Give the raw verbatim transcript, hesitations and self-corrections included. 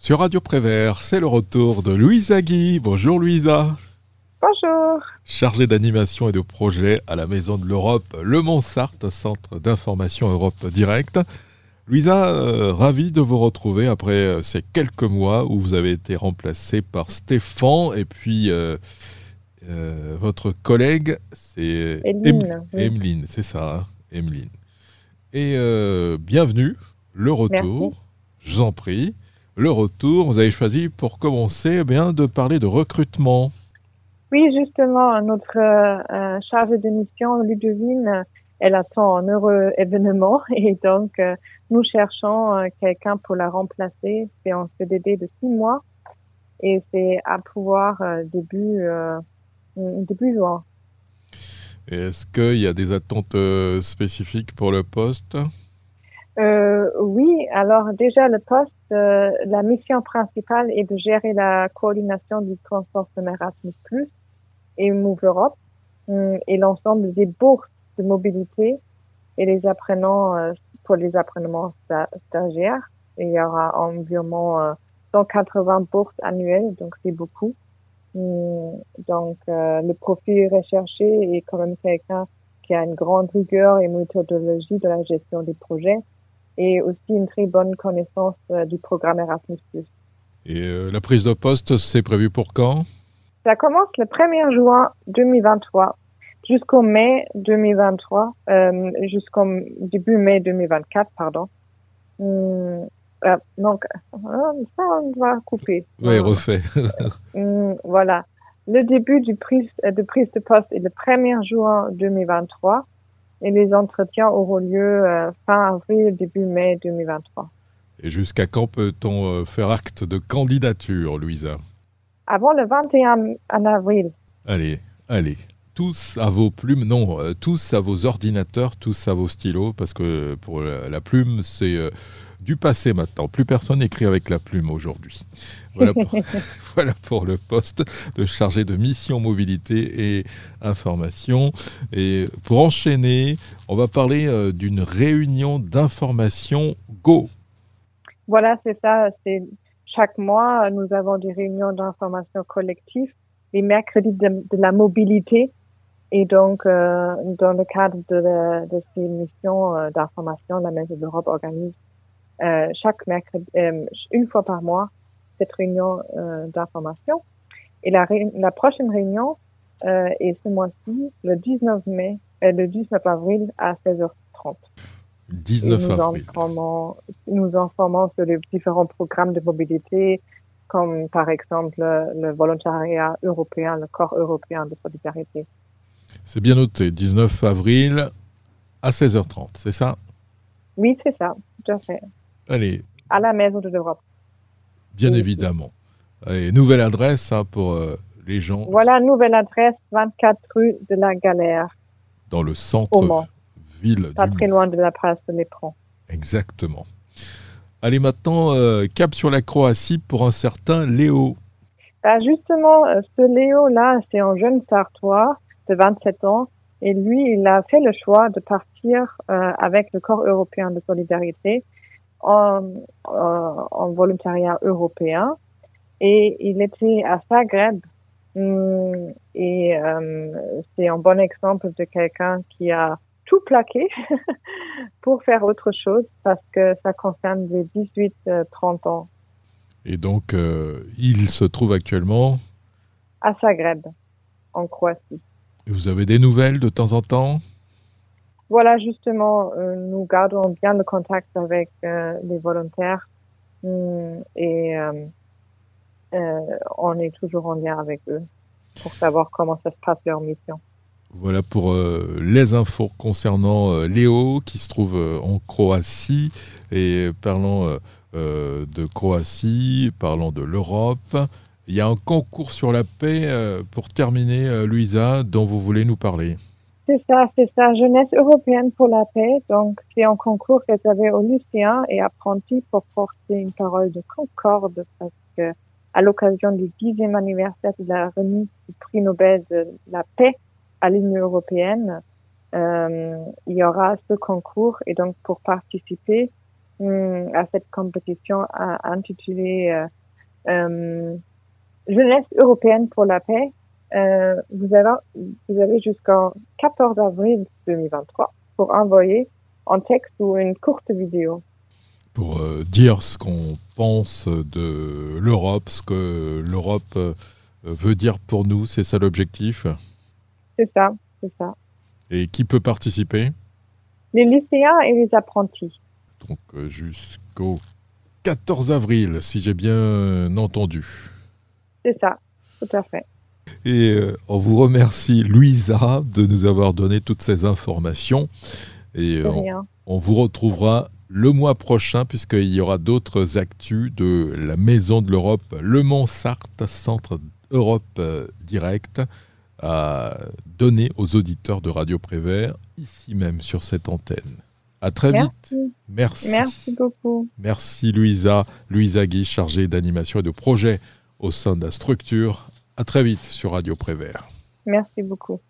Sur Radio Prévert, c'est le retour de Louisa Guy. Bonjour Louisa. Bonjour. Chargée d'animation et de projet à la Maison de l'Europe, Le Mont-Sarthe, centre d'information Europe Direct. Louisa, euh, ravie de vous retrouver après euh, ces quelques mois où vous avez été remplacée par Stéphane et puis euh, euh, votre collègue, c'est Emeline. Oui. Emeline, c'est ça, hein, Emeline. Et euh, bienvenue, le retour, Merci. je vous en prie. Le retour, vous avez choisi pour commencer eh bien, de parler de recrutement. Oui, justement, notre euh, chargée de mission, Ludovine, elle attend un heureux événement et donc euh, nous cherchons euh, quelqu'un pour la remplacer. C'est un C D D de six mois et c'est à pouvoir euh, début, euh, début juin. Et est-ce qu'il y a des attentes euh, spécifiques pour le poste ? Euh, oui, alors déjà le poste, euh, la mission principale est de gérer la coordination du consortium Erasmus plus et Move Europe euh, et l'ensemble des bourses de mobilité et les apprenants euh, pour les apprenants sta- stagiaires. Et il y aura environ euh, cent quatre-vingts bourses annuelles, donc c'est beaucoup. Hum, donc euh, le profil recherché est quand même quelqu'un qui a une grande rigueur et méthodologie de la gestion des projets et aussi une très bonne connaissance euh, du programme Erasmus plus. Et euh, la prise de poste, c'est prévu pour quand ? Ça commence le premier juin deux mille vingt-trois jusqu'au mai deux mille vingt-trois, euh, jusqu'au début mai deux mille vingt-quatre, pardon. Hum, euh, donc, euh, ça, on va couper. Oui, refait. Hum, voilà. Le début du prise, de prise de poste est le premier juin deux mille vingt-trois et les entretiens auront lieu euh, fin avril, début mai deux mille vingt-trois. Et jusqu'à quand peut-on euh, faire acte de candidature, Louisa ? Avant le vingt et un avril. Allez, allez. Tous à vos plumes, non, euh, tous à vos ordinateurs, tous à vos stylos, parce que pour la, la plume, c'est euh, du passé maintenant. Plus personne écrit avec la plume aujourd'hui. Voilà pour, voilà pour le poste de chargé de mission mobilité et information. Et pour enchaîner, on va parler euh, d'une réunion d'information Go. Voilà, c'est ça. C'est chaque mois, nous avons des réunions d'information collective, les mercredis de, de la mobilité. Et donc, euh, dans le cadre de, la, de ces missions euh, d'information, la Maison de l'Europe organise euh, chaque mercredi, euh, une fois par mois, cette réunion euh, d'information. Et la, ré, la prochaine réunion euh, est ce mois-ci, le dix-neuf mai, euh, le dix-neuf avril à seize heures trente. dix-neuf nous avril. Informons, nous informons sur les différents programmes de mobilité, comme par exemple le, le volontariat européen, le corps européen de solidarité. C'est bien noté, dix-neuf avril à seize heures trente, c'est ça ? Oui, c'est ça, tout à fait. Allez. À la Maison de l'Europe. Bien oui. Évidemment. Allez, nouvelle adresse hein, pour euh, les gens. Voilà, nouvelle adresse, vingt-quatre rue de la Galère. Dans le centre-ville. Pas très loin de la place de l'Éperon. Exactement. Allez, maintenant, euh, cap sur la Croatie pour un certain Léo. Bah justement, ce Léo-là, c'est un jeune Sartois de vingt-sept ans. Et lui, il a fait le choix de partir euh, avec le corps européen de solidarité en, en, en volontariat européen. Et il était à Zagreb. Hum, et euh, c'est un bon exemple de quelqu'un qui a tout plaqué pour faire autre chose parce que ça concerne les dix-huit trente ans. Et donc, euh, il se trouve actuellement à Zagreb, en Croatie. Et vous avez des nouvelles de temps en temps ? Voilà, justement, euh, nous gardons bien le contact avec euh, les volontaires hum, et euh, euh, on est toujours en lien avec eux pour savoir comment ça se passe leur mission. Voilà pour euh, les infos concernant euh, Léo qui se trouve euh, en Croatie. Et parlant euh, euh, de Croatie, parlant de l'Europe, il y a un concours sur la paix euh, pour terminer, euh, Louisa, dont vous voulez nous parler. C'est ça, c'est ça, Jeunesse européenne pour la paix. Donc, c'est un concours réservé aux lycéens et apprentis pour porter une parole de concorde parce que, à l'occasion du dixième anniversaire de la remise du prix Nobel de la paix à l'Union européenne, euh, il y aura ce concours. Et donc, pour participer hum, à cette compétition intitulée euh, Euh, Jeunesse européenne pour la paix, euh, vous avez, vous avez jusqu'en quatorze avril deux mille vingt-trois pour envoyer en texte ou une courte vidéo. Pour euh, dire ce qu'on pense de l'Europe, ce que l'Europe euh, veut dire pour nous, c'est ça l'objectif? C'est ça, c'est ça. Et qui peut participer? Les lycéens et les apprentis. Donc euh, jusqu'au quatorze avril, si j'ai bien entendu. C'est ça, tout à fait. Et euh, on vous remercie, Louisa, de nous avoir donné toutes ces informations. Et De euh, rien. on, on vous retrouvera le mois prochain, puisqu'il y aura d'autres actus de la Maison de l'Europe, Le Mans-Sarthe, Centre Europe euh, Direct, à donner aux auditeurs de Radio Prévert, ici même sur cette antenne. À très Merci. vite. Merci. Merci beaucoup. Merci Louisa. Louisa Guy, chargée d'animation et de projet au sein de la structure. À très vite sur Radio Prévert. Merci beaucoup.